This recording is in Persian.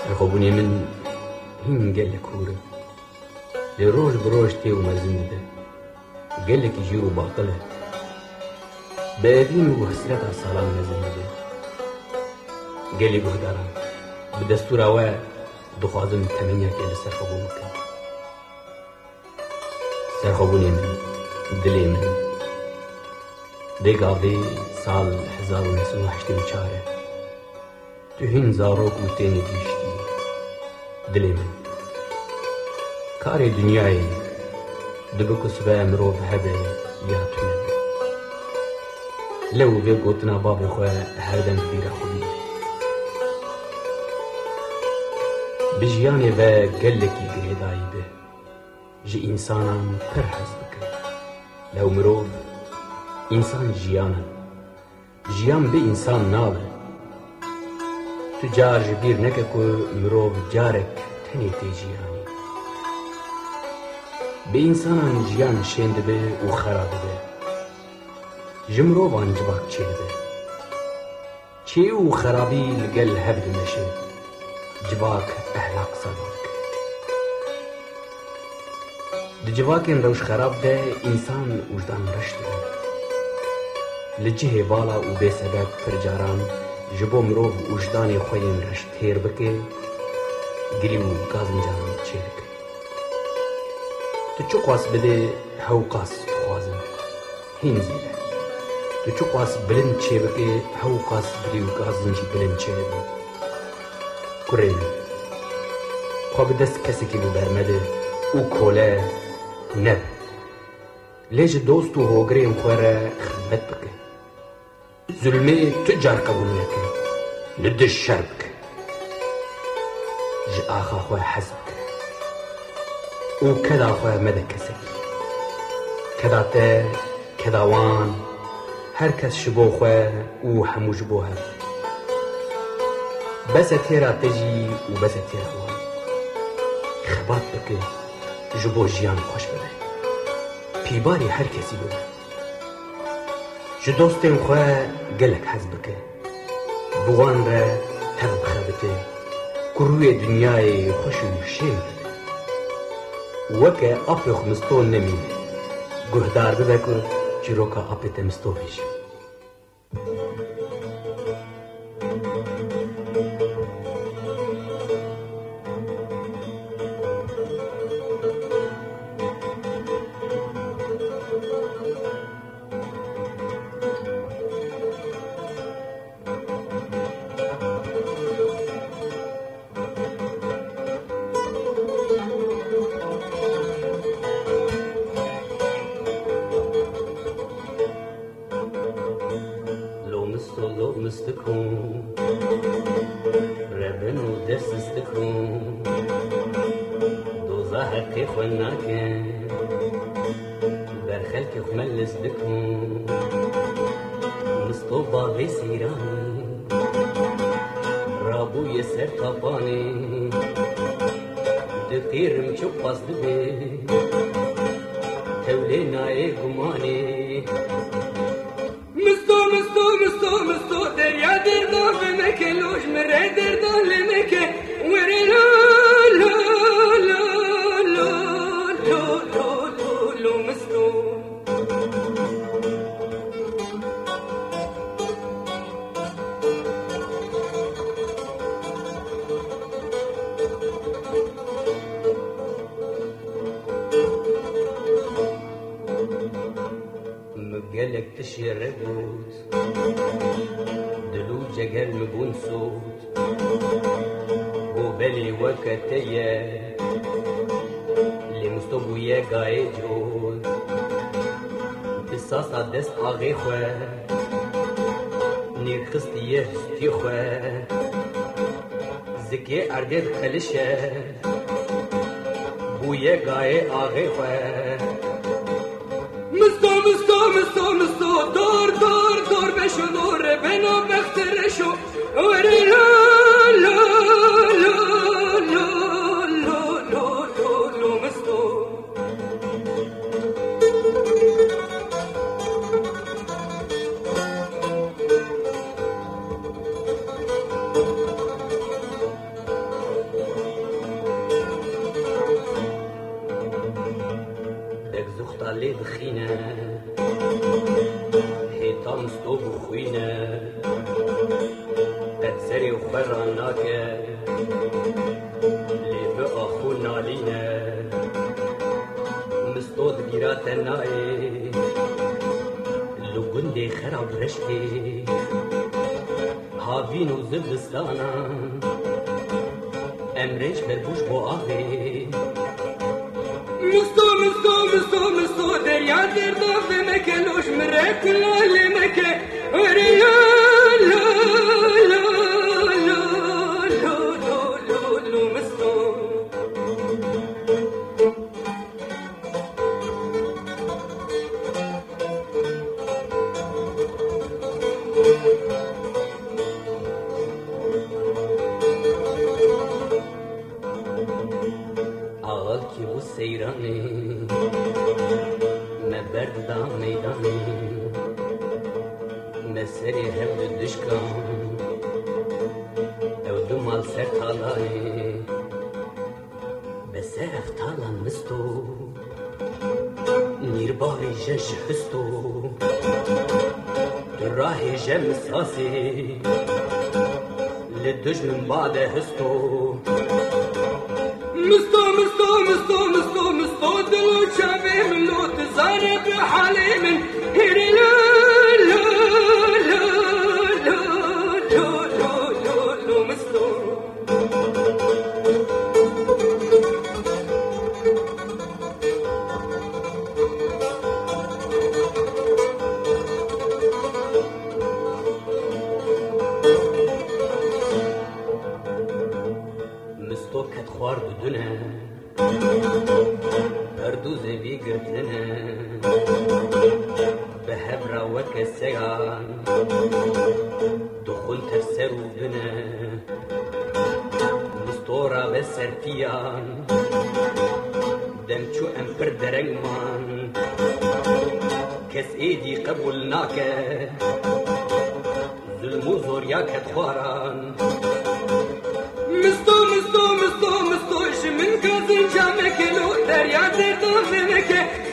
سرخوبونی من هین گله کوره لی روش بروش تی و مرزنده ده گله کی جیرو باطله به ادین و حسرت سالان نزنده ده گلی گهدارم به دستور آوه دخوازم تمنیا که لسرخوبون کن سرخوبونی من دلی من دیگاوی سال 1984 تو هین زاروک و تینی دیشتی دلی من کاری دنیای دبکو سبه مروف هبه یا تو نبه لو به گوتنا باب خواه هردن بیره خوبی بجیانی و گلکی گریدایی به جی انسانان پر حز بکن لو مروف انسان جیان به انسان نابه تو جار جبیر نکه که مروف جارک تنی تی جیانی به انسان جیان شنده به و خرابه به جمروفان جباک چیده به چی و خرابی لگل هبد نشه جباک احلاق صداق ده جواکن روش خراب ده انسان وجدان رشت ده لجه بالا و بے سبب پرجاران جبو مروف وجدان خوین رشت تیر بکه گلی و گازم جان چه بکه تو چو قواس بده هاو قاس خوازم هین زیده تو چو قواس بلند چه بکه هاو قاس بلی و گازم جی بلند چه بکه کرین خواب دست کسی که ببرمده او کوله نب لیج دوست و هوگریم خوره خدمت بکه ظلمه تجار قبول نکه ندش شر بکه جی آخا خواه حزب بکه او کدا خواه مده کسی کدا ته کدا وان هر کس شبو خواه او همو جبو هر بس تیرا تجی و بس تیرا وان خبات بکه جبو جیان خوش بده پیباری هر کسی بده جو دوستین خواه گلک حز بکه بوان را تب بخبته کروی دنیای خوش و شیر بده وکه اپی خمستون نمینه گهدار بده که چیروکا اپی تمستو بیشه مستكون ربن ودرس استكون دوزا حقي خناكن برخلك خملس دكون مصطوبة بسيراني رابو يسر طباني دقير مشوق قصدي تولينا ايه قماني مستو دریا دردان لنکه لوش مره دردان لنکه وره لا لا لا لا لا لا لا مستو مقالك تشير بود دلو جگل مبون صوت بو بلی وکتیه لمستو بویه گای جود بساسا دست آغی خواه نیر خستیه هستی خواه زکی اردید خلشه بویه گای آغی خواه مستو دور بشو دور بنا بخترشو وری لا لا لا لا لا لا لا مستو زختا لی بخینه هیتا مستو بخوینه قد سری و خبران ناکه لی به آخو نالینه مستو دگیرات نایی لو گنده خراب رشتی هاوین و زبستانا امرش بربوش با آخی مستو دریا در داغ مکه لوش مرک لال مکه وریا لا لا لا لا لا لا مستو آغال کی بو سیرانی مبرد دا میدانی مسری هفت دشکان او دو مال سر تالای بسر افتالا مستو نیرباری جش هستو راه جم ساسی لدجمن بعد هستو مستو دلو شافي من لو تزارب حالي من هيري لا لا لا لا لا لا لا مستو مستو كت خوار بدونه بردوز بی گرتنه به هبرا وک سگان دخون تفسر و بنه مستورا به سرفیان دمچو امپر درنگ من کس ایدی قبول ناکه ظلم و زوریا کت خواران مستو شمن کازن جامه کلو دریا در دو زمکه